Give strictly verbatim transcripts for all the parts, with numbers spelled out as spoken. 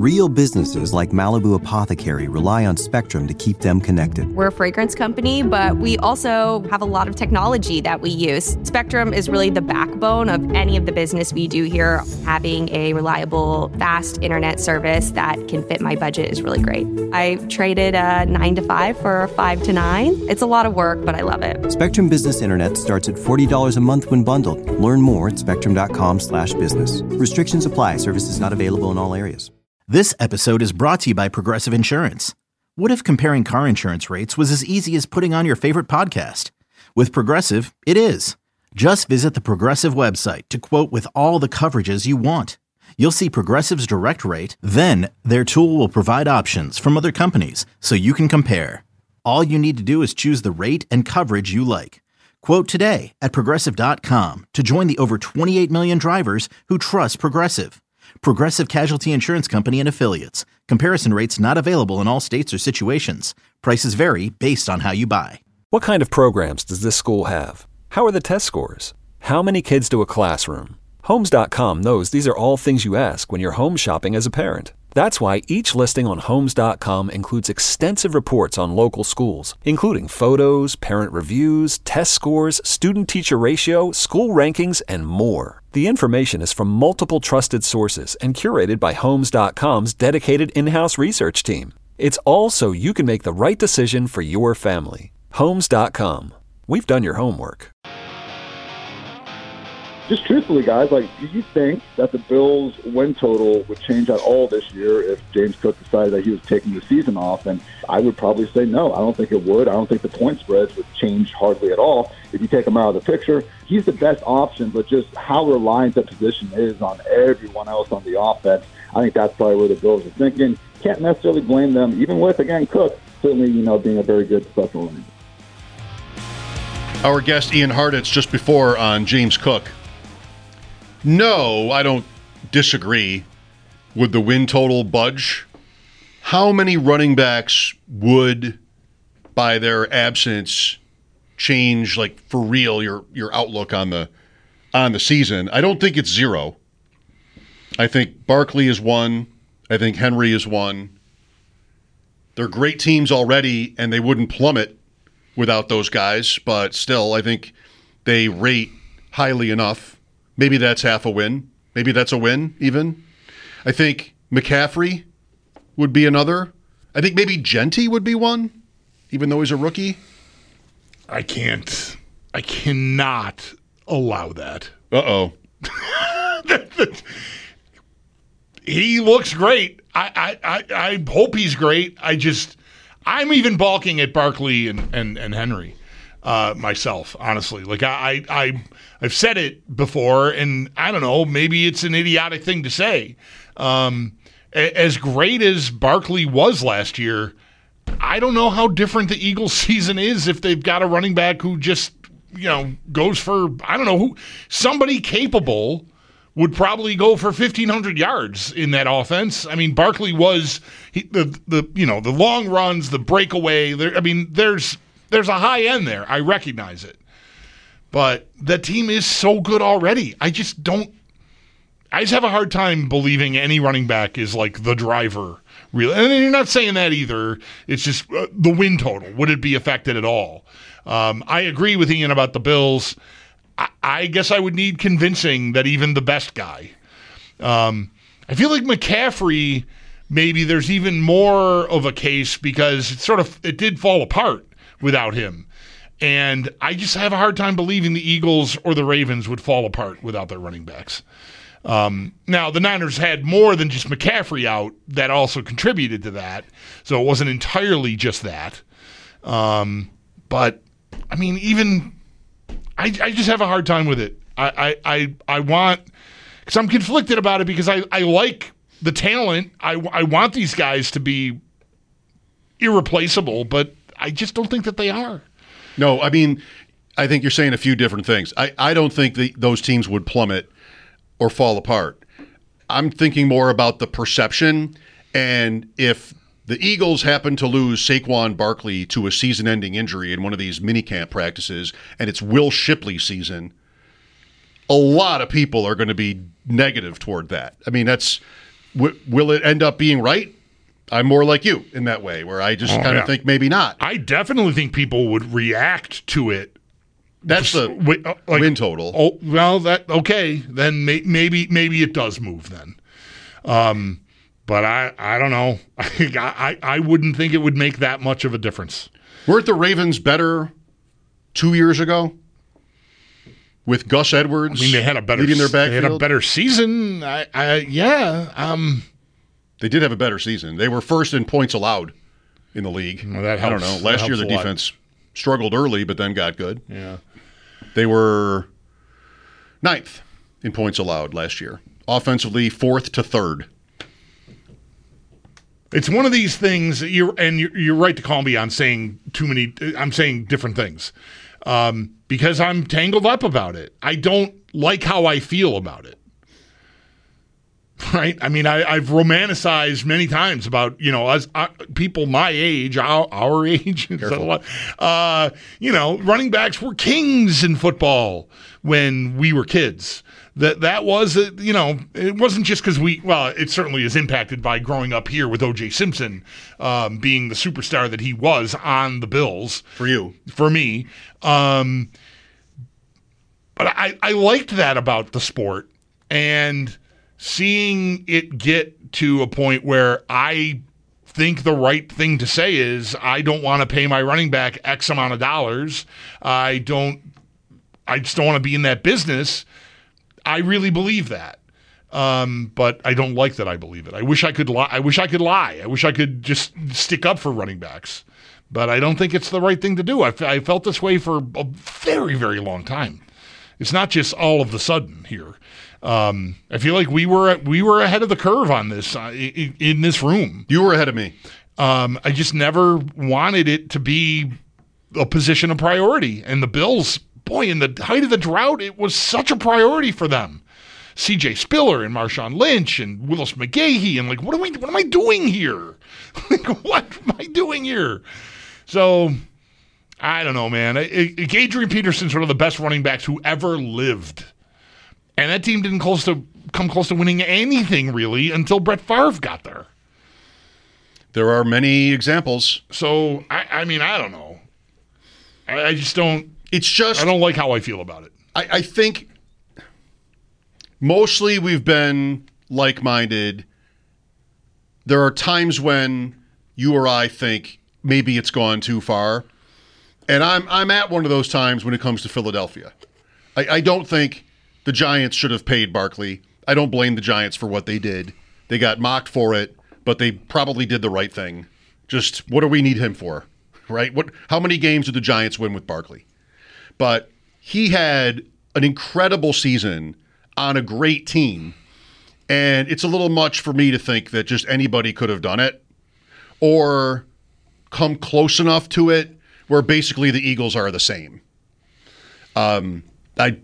Real businesses like Malibu Apothecary rely on Spectrum to keep them connected. We're a fragrance company, but we also have a lot of technology that we use. Spectrum is really the backbone of any of the business we do here. Having a reliable, fast internet service that can fit my budget is really great. I traded a nine to five for a five to nine. It's a lot of work, but I love it. Spectrum Business Internet starts at forty dollars a month when bundled. Learn more at spectrum.com slash business. Restrictions apply. Services not available in all areas. This episode is brought to you by Progressive Insurance. What if comparing car insurance rates was as easy as putting on your favorite podcast? With Progressive, it is. Just visit the Progressive website to quote with all the coverages you want. You'll see Progressive's direct rate, then their tool will provide options from other companies so you can compare. All you need to do is choose the rate and coverage you like. Quote today at progressive dot com to join the over twenty-eight million drivers who trust Progressive. Progressive Casualty Insurance Company and Affiliates. Comparison rates not available in all states or situations. Prices vary based on how you buy. What kind of programs does this school have? How are the test scores? How many kids do a classroom? Homes dot com knows these are all things you ask when you're home shopping as a parent. That's why each listing on Homes dot com includes extensive reports on local schools, including photos, parent reviews, test scores, student-teacher ratio, school rankings, and more. The information is from multiple trusted sources and curated by Homes dot com's dedicated in-house research team. It's all so you can make the right decision for your family. Homes dot com. We've done your homework. Just truthfully, guys, like, do you think that the Bills' win total would change at all this year if James Cook decided that he was taking the season off? And I would probably say no. I don't think it would. I don't think the point spreads would change hardly at all if you take him out of the picture. He's the best option, but just how reliant that position is on everyone else on the offense, I think that's probably where the Bills are thinking. Can't necessarily blame them, even with, again, Cook certainly, you know, being a very good special running. Our guest, Ian Hartitz, just before on James Cook. No, I don't disagree. Would the win total budge? How many running backs would, by their absence, change, like, for real, your your outlook on the on the season? I don't think it's zero. I think Barkley is one. I think Henry is one. They're great teams already, and they wouldn't plummet without those guys, but still, I think they rate highly enough. Maybe that's half a win. Maybe that's a win, even. I think McCaffrey would be another. I think maybe Genty would be one, even though he's a rookie. I can't. I cannot allow that. Uh-oh. He looks great. I, I, I, I hope he's great. I just, I'm even balking at Barkley and, and, and Henry uh, myself, honestly. Like, I, I, I've said it before, and I don't know, maybe it's an idiotic thing to say. Um, as great as Barkley was last year, I don't know how different the Eagles season is if they've got a running back who just, you know, goes for, I don't know, who somebody capable would probably go for fifteen hundred yards in that offense. I mean, Barkley was he, the the you know the long runs, the breakaway. There, I mean, there's there's a high end there. I recognize it, but the team is so good already. I just don't. I just have a hard time believing any running back is like the driver. Really, and you're not saying that either. It's just uh, the win total. Would it be affected at all? Um, I agree with Ian about the Bills. I guess I would need convincing that even the best guy. Um, I feel like McCaffrey, maybe there's even more of a case because it sort of it did fall apart without him. And I just have a hard time believing the Eagles or the Ravens would fall apart without their running backs. Um, now, the Niners had more than just McCaffrey out that also contributed to that. So it wasn't entirely just that. Um, but, I mean, even... I, I just have a hard time with it. I I, I, I want – because I'm conflicted about it because I, I like the talent. I, I want these guys to be irreplaceable, but I just don't think that they are. No, I mean, I think you're saying a few different things. I, I don't think the, those teams would plummet or fall apart. I'm thinking more about the perception, and if – the Eagles happen to lose Saquon Barkley to a season-ending injury in one of these minicamp practices, and it's Will Shipley's season, a lot of people are going to be negative toward that. I mean, that's w- will it end up being right? I'm more like you in that way, where I just Oh, kind of yeah. think maybe not. I definitely think people would react to it. That's the Wi- uh, like, win total. Oh, well, that okay. Then may, maybe maybe it does move then. Um, but I I don't know. I, I I wouldn't think it would make that much of a difference. Weren't the Ravens better two years ago with Gus Edwards? I mean, they had a better leading their they backfield. had a better season. I, I yeah. Um, They did have a better season. They were first in points allowed in the league. Well, that I don't helps. know. Last That year the helps a lot. defense struggled early, but then got good. yeah. They were ninth in points allowed last year. Offensively, fourth to third. It's one of these things. that You're and you're, you're right to call me on saying too many. I'm saying different things um, because I'm tangled up about it. I don't like how I feel about it. Right? I mean, I, I've romanticized many times about, you know, as uh, people my age, our, our age, is that a lot? Uh, you know, running backs were kings in football when we were kids. That that was, a, you know, it wasn't just because we, well, it certainly is impacted by growing up here with O J Simpson um, being the superstar that he was on the Bills. For you. For me. Um, but I, I liked that about the sport. And seeing it get to a point where I think the right thing to say is I don't want to pay my running back X amount of dollars. I don't, I just don't want to be in that business. I really believe that. Um, but I don't like that I believe it. I wish I could lie. I wish I could lie. I wish I could just stick up for running backs. But I don't think it's the right thing to do. I, f- I felt this way for a very, very long time. It's not just all of the sudden here. Um, I feel like we were we were ahead of the curve on this uh, in, in this room. You were ahead of me. Um, I just never wanted it to be a position of priority. And the Bills, boy, in the height of the drought, it was such a priority for them. C J Spiller and Marshawn Lynch and Willis McGahee and like, what am I what am I doing here? Like, what am I doing here? So I don't know, man. I, I, Adrian Peterson's one of the best running backs who ever lived. And that team didn't close to come close to winning anything, really, until Brett Favre got there. There are many examples. So, I, I mean, I don't know. I, I just don't... It's just... I don't like how I feel about it. I, I think mostly we've been like-minded. There are times when you or I think maybe it's gone too far. And I'm I'm at one of those times when it comes to Philadelphia. I, I don't think the Giants should have paid Barkley. I don't blame the Giants for what they did. They got mocked for it, but they probably did the right thing. Just what do we need him for, right? What? How many games did the Giants win with Barkley? But he had an incredible season on a great team, and it's a little much for me to think that just anybody could have done it or come close enough to it where basically the Eagles are the same. Um, I.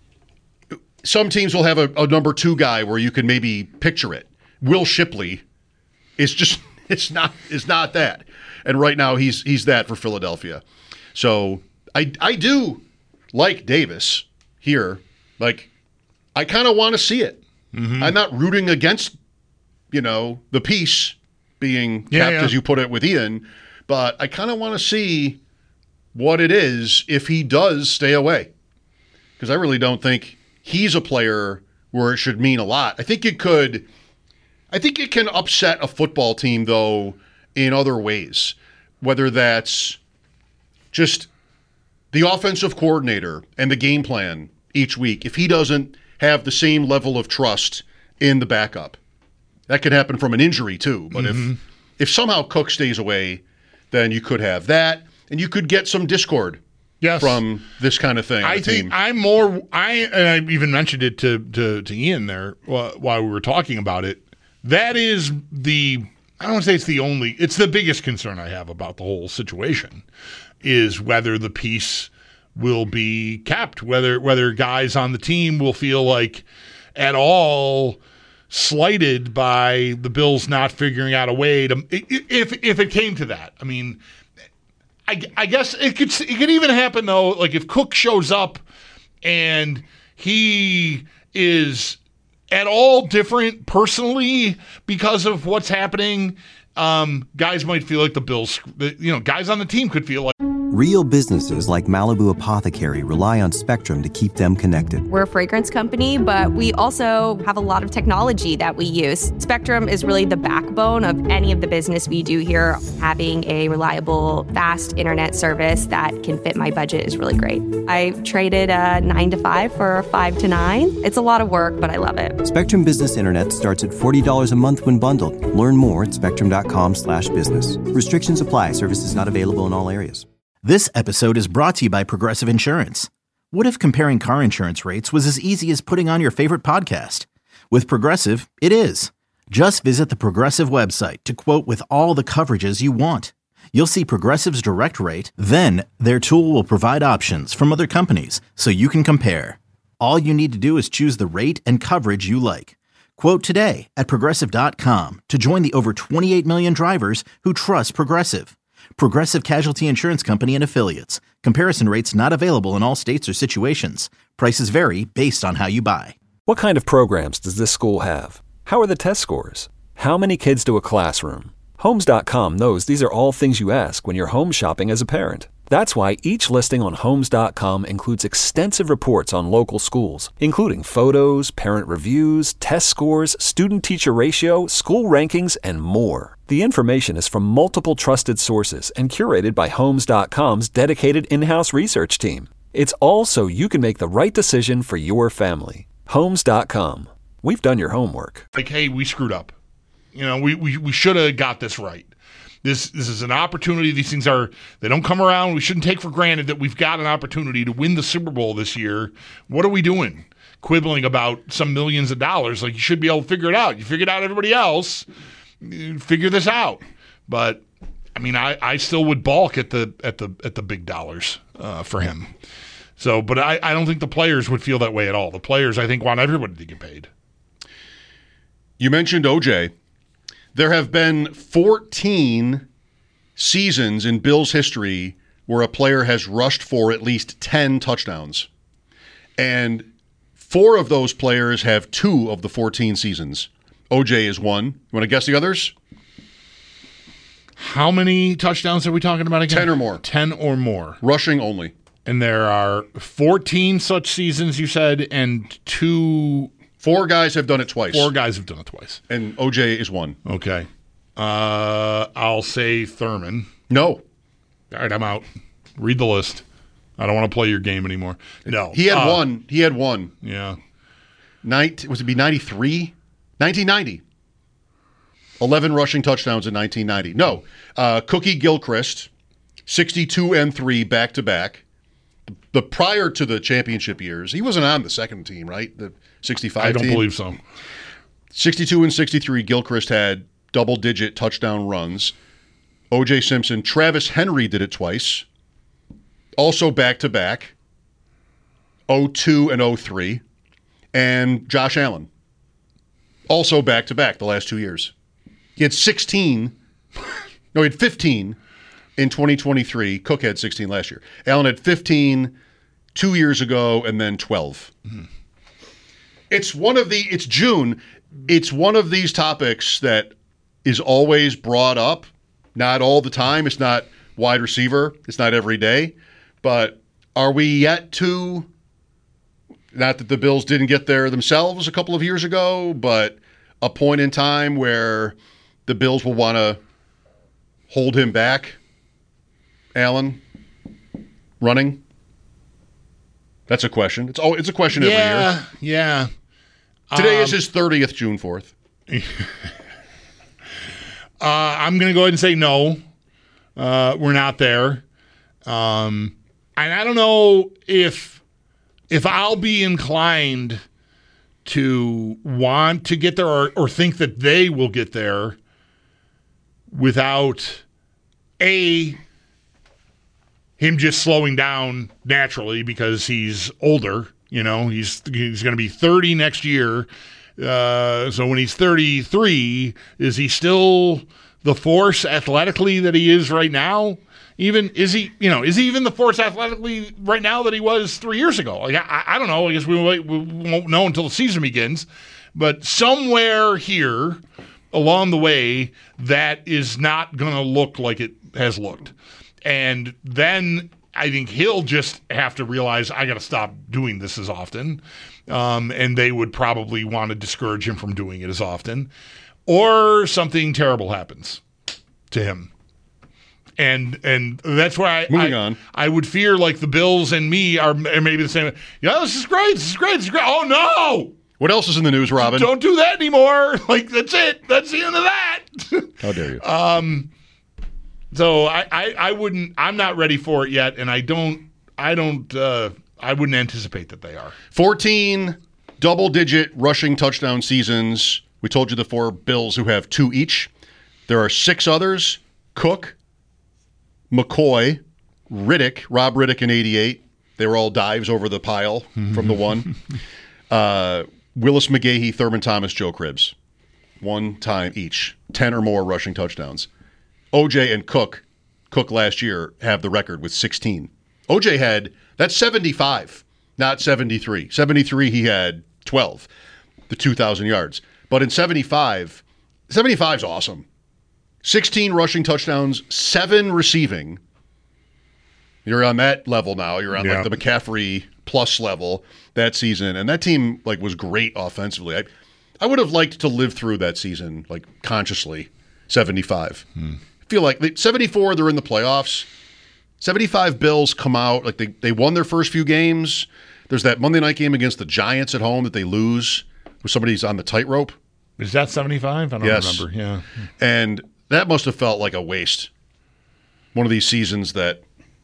Some teams will have a, a number two guy where you can maybe picture it. Will Shipley is just it's not it's not that. And right now he's he's that for Philadelphia. So I I do like Davis here. Like I kind of want to see it. Mm-hmm. I'm not rooting against, you know, the piece being Yeah, capped yeah. as you put it with Ian, but I kind of want to see what it is if he does stay away. Because I really don't think he's a player where it should mean a lot. I think it could, I think it can upset a football team, though, in other ways. Whether that's just the offensive coordinator and the game plan each week. If he doesn't have the same level of trust in the backup, that could happen from an injury, too. But mm-hmm. if if somehow Cook stays away, then you could have that, and you could get some discord. Yes. From this kind of thing. I think team. I'm more. I and I even mentioned it to to, to Ian there uh, while we were talking about it. That is the. I don't want to say it's the only. It's the biggest concern I have about the whole situation is whether the piece will be kept. Whether whether guys on the team will feel like at all slighted by the Bills not figuring out a way to. If if it came to that, I mean. I, I guess it could it could even happen, though, like if Cook shows up and he is at all different personally because of what's happening. Um, guys might feel like the Bills, you know, guys on the team could feel like. Real businesses like Malibu Apothecary rely on Spectrum to keep them connected. We're a fragrance company, but we also have a lot of technology that we use. Spectrum is really the backbone of any of the business we do here. Having a reliable, fast internet service that can fit my budget is really great. I traded a nine to five for a five to nine. It's a lot of work, but I love it. Spectrum Business Internet starts at forty dollars a month when bundled. Learn more at spectrum.com slash business. Restrictions apply. Services not available in all areas. This episode is brought to you by Progressive Insurance. What if comparing car insurance rates was as easy as putting on your favorite podcast? With Progressive, it is. Just visit the Progressive website to quote with all the coverages you want. You'll see Progressive's direct rate, then their tool will provide options from other companies so you can compare. All you need to do is choose the rate and coverage you like. Quote today at progressive dot com to join the over twenty-eight million drivers who trust Progressive. Progressive Casualty Insurance Company and Affiliates. Comparison rates not available in all states or situations. Prices vary based on how you buy. What kind of programs does this school have? How are the test scores? How many kids do a classroom? Homes dot com knows these are all things you ask when you're home shopping as a parent. That's why each listing on Homes dot com includes extensive reports on local schools, including photos, parent reviews, test scores, student-teacher ratio, school rankings, and more. The information is from multiple trusted sources and curated by Homes dot com's dedicated in-house research team. It's all so you can make the right decision for your family. Homes dot com. We've done your homework. Like, hey, we screwed up. You know, we we, we should have got this right. This this is an opportunity. These things are, they don't come around. We shouldn't take for granted that we've got an opportunity to win the Super Bowl this year. What are we doing? Quibbling about some millions of dollars. Like, you should be able to figure it out. You figured out everybody else. Figure this out. But I mean, I, I still would balk at the at the at the big dollars uh, for him. So, but I, I don't think the players would feel that way at all. The players, I think, want everybody to get paid. You mentioned O J. There have been fourteen seasons in Bills history where a player has rushed for at least ten touchdowns. And four of those players have two of the fourteen seasons. O J is one. You want to guess the others? How many touchdowns are we talking about again? ten or more. ten or more. Rushing only. And there are fourteen such seasons, you said, and two... Four guys have done it twice. Four guys have done it twice. And O J is one. Okay. Uh, I'll say Thurman. No. All right, I'm out. Read the list. I don't want to play your game anymore. No. He had uh, one. He had one. Yeah. Night, was it be ninety-three? nineteen ninety. eleven rushing touchdowns in nineteen ninety. No. Uh, Cookie Gilchrist, sixty-two and three back-to-back. The prior to the championship years, he wasn't on the second team, right? The sixty-five I don't team. believe so. sixty-two and sixty-three, Gilchrist had double-digit touchdown runs. O J Simpson, Travis Henry did it twice. Also back-to-back. oh two and oh three. And Josh Allen. Also back-to-back the last two years. He had sixteen. No, he had fifteen in twenty twenty-three. Cook had sixteen last year. Allen had fifteen two years ago and then twelve. Mm-hmm. It's one of the, it's June. It's one of these topics that is always brought up. Not all the time. It's not wide receiver. It's not every day. But are we yet to, not that the Bills didn't get there themselves a couple of years ago, but a point in time where the Bills will want to hold him back? Allen running? That's a question. It's oh, it's a question every yeah, year. Yeah. Today um, is his thirtieth, June fourth. uh, I'm going to go ahead and say no. Uh, we're not there. Um, and I don't know if if I'll be inclined to want to get there or, or think that they will get there without A, him just slowing down naturally because he's older. You know, he's he's going to be thirty next year. Uh, so when he's thirty-three, is he still the force athletically that he is right now? Even is he, you know, is he even the force athletically right now that he was three years ago? Like I, I don't know. I guess we, we won't know until the season begins. but somewhere here along the way, that is not going to look like it has looked. And then I think he'll just have to realize, I got to stop doing this as often. Um, and they would probably want to discourage him from doing it as often. Or something terrible happens to him. And and that's why I, Moving I, on. I would fear like the Bills and me are, are maybe the same. Yeah, this is great. This is great. This is great. Oh, no. What else is in the news, Robin? Don't do that anymore. Like, that's it. That's the end of that. How dare you? um, so I, I, I wouldn't, I'm not ready for it yet. And I don't, I don't, uh, I wouldn't anticipate that they are. fourteen double-digit rushing touchdown seasons. We told you the four Bills who have two each. There are six others. Cook, McCoy, Riddick, Rob Riddick in eighty-eight. They were all dives over the pile from the one. Uh, Willis McGahee, Thurman Thomas, Joe Cribbs. One time each. Ten or more rushing touchdowns. O J and Cook, Cook last year, have the record with sixteen. O J had, that's seventy-five, not seventy-three. seventy-three, he had twelve, the two thousand yards. But in seventy-five, seventy-five is awesome. sixteen rushing touchdowns, seven receiving. You're on that level now. You're on yeah. like the McCaffrey plus level that season. And that team like was great offensively. I, I would have liked to live through that season, like consciously, seventy-five. Hmm. I feel like they, seventy-four, they're in the playoffs. seventy-five Bills come out, like they, they won their first few games. There's that Monday night game against the Giants at home that they lose where somebody's on the tightrope. Is that seventy-five? I don't yes. remember. Yeah. And that must have felt like a waste. One of these seasons that.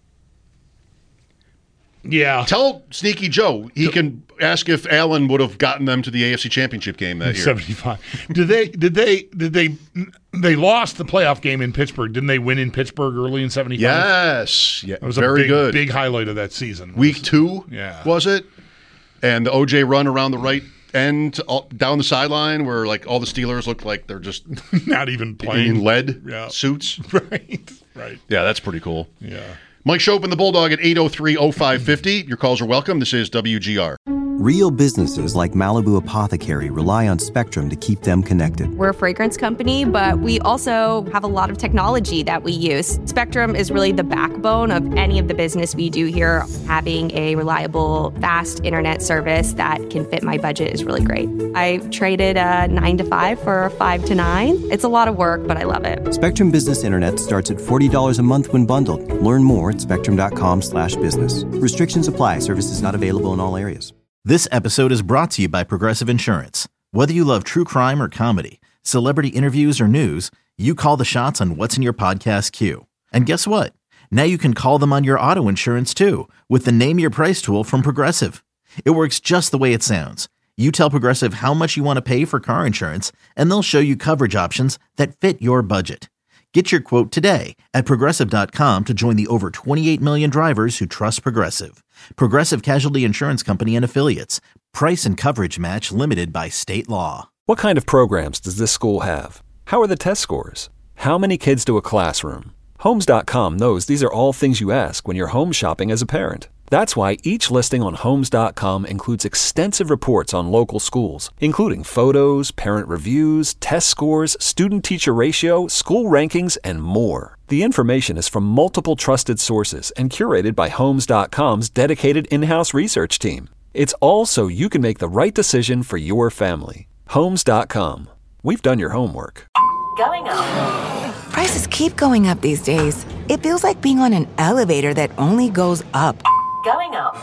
Yeah. Tell Sneaky Joe he can ask if Allen would have gotten them to the A F C Championship game that year. seventy-five. Did they? Did they? Did they? They lost the playoff game in Pittsburgh. Didn't they win in Pittsburgh early in seventy-five? Yes. Yeah. That was very a big, good. big highlight of that season. Week two. Yeah. Was it? And the O J run around the right end all, down the sideline where like all the Steelers look like they're just not even playing in lead yeah. suits. Right. Right. Yeah, that's pretty cool. Yeah. Mike Shope and the Bulldog at eight oh three oh five fifty. Your calls are welcome. This is W G R. Real businesses like Malibu Apothecary rely on Spectrum to keep them connected. We're a fragrance company, but we also have a lot of technology that we use. Spectrum is really the backbone of any of the business we do here. Having a reliable, fast internet service that can fit my budget is really great. I traded a nine to five for a five to nine. It's a lot of work, but I love it. Spectrum Business Internet starts at forty dollars a month when bundled. Learn more at spectrum.com slash business. Restrictions apply. Services not available in all areas. This episode is brought to you by Progressive Insurance. Whether you love true crime or comedy, celebrity interviews or news, you call the shots on what's in your podcast queue. And guess what? Now you can call them on your auto insurance too with the Name Your Price tool from Progressive. It works just the way it sounds. You tell Progressive how much you want to pay for car insurance, and they'll show you coverage options that fit your budget. Get your quote today at Progressive dot com to join the over twenty-eight million drivers who trust Progressive. Progressive Casualty Insurance Company and Affiliates. Price and coverage match limited by state law. What kind of programs does this school have? How are the test scores? How many kids do a classroom? Homes dot com knows these are all things you ask when you're home shopping as a parent. That's why each listing on Homes dot com includes extensive reports on local schools, including photos, parent reviews, test scores, student-teacher ratio, school rankings, and more. The information is from multiple trusted sources and curated by Homes dot com's dedicated in-house research team. It's all so you can make the right decision for your family. Homes dot com. We've done your homework. Going up. Prices keep going up these days. It feels like being on an elevator that only goes up. Going up.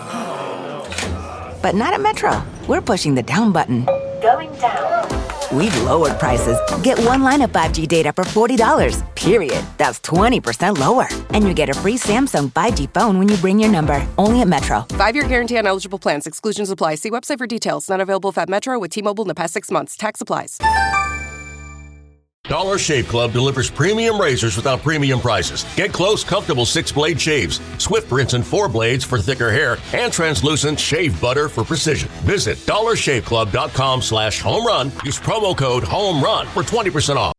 But not at Metro. We're pushing the down button. Going down. We've lowered prices. Get one line of five G data for forty dollars, period. That's twenty percent lower. And you get a free Samsung five G phone when you bring your number. Only at Metro. Five-year guarantee on eligible plans. Exclusions apply. See website for details. Not available at Metro with T-Mobile in the past six months. Tax applies. Dollar Shave Club delivers premium razors without premium prices. Get close, comfortable six-blade shaves, swift rinse and four blades for thicker hair, and translucent shave butter for precision. Visit dollar shave club dot com slash home run. Use promo code HOME RUN for twenty percent off.